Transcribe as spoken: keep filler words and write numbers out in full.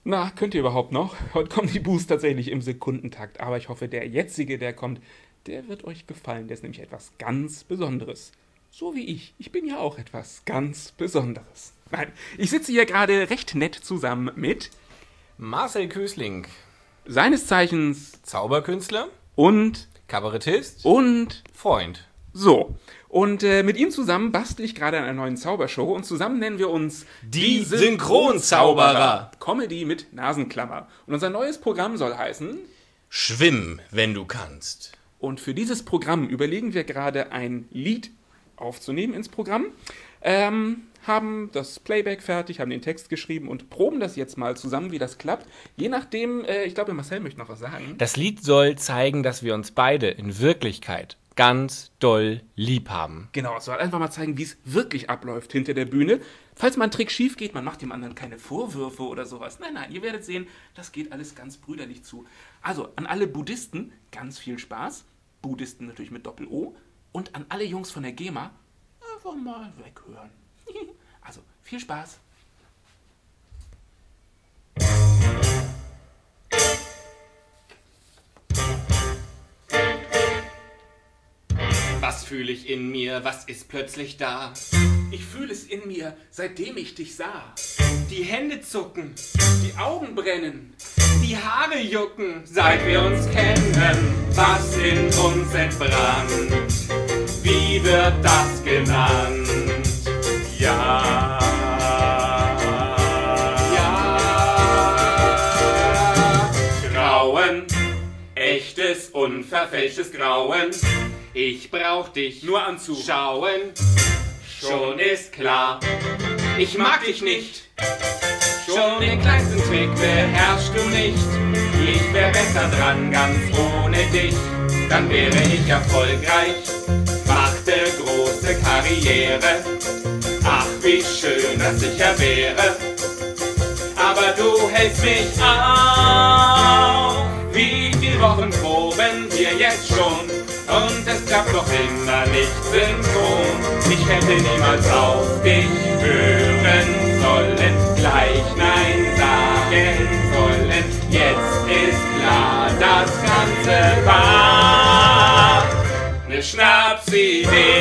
Na, könnt ihr überhaupt noch? Heute kommen die Boos tatsächlich im Sekundentakt, aber ich hoffe, der jetzige, der kommt, der wird euch gefallen. Der ist nämlich etwas ganz Besonderes. So wie ich. Ich bin ja auch etwas ganz Besonderes. Nein, ich sitze hier gerade recht nett zusammen mit Marcel Kösling, seines Zeichens Zauberkünstler und Kabarettist und Freund. so. Und äh, mit ihm zusammen bastel ich gerade an einer neuen Zaubershow und zusammen nennen wir uns Die Synchronzauberer. Comedy mit Nasenklammer. Und unser neues Programm soll heißen Schwimm, wenn du kannst. Und für dieses Programm überlegen wir gerade ein Lied aufzunehmen ins Programm, ähm, haben das Playback fertig, haben den Text geschrieben und proben das jetzt mal zusammen, wie das klappt. Je nachdem, äh, ich glaube, Marcel möchte noch was sagen. Das Lied soll zeigen, dass wir uns beide in Wirklichkeit ganz doll lieb haben. Genau, es soll einfach mal zeigen, wie es wirklich abläuft hinter der Bühne. Falls mal ein Trick schief geht, man macht dem anderen keine Vorwürfe oder sowas. Nein, nein, ihr werdet sehen, das geht alles ganz brüderlich zu. Also, an alle Buddhisten, ganz viel Spaß. Buddhisten natürlich mit Doppel-O. Und an alle Jungs von der GEMA, einfach mal weghören. Also, viel Spaß. Was fühle ich in mir? Was ist plötzlich da? Ich fühle es in mir, seitdem ich dich sah. Die Hände zucken, Die Augen brennen. die Haare jucken, seit wir uns kennen. Was in uns entbrannt, wie wird das genannt? Ja, ja. Grauen, echtes, unverfälschtes Grauen. Ich brauch dich Nur anzuschauen. Schon ist klar, ich mag dich nicht. Schon den kleinsten Trick beherrschst du nicht. Ich wär besser dran, ganz ohne dich. Dann wäre ich erfolgreich, machte große Karriere. Ach, wie schön das sicher wäre. Aber du hältst mich auf. Wie viele Wochen proben wir jetzt schon? Und es klappt doch immer nicht synchron. Ich hätte niemals auf dich hören sollen, gleich Nein sagen sollen. Jetzt ist klar, das Ganze war ne Schnapsidee.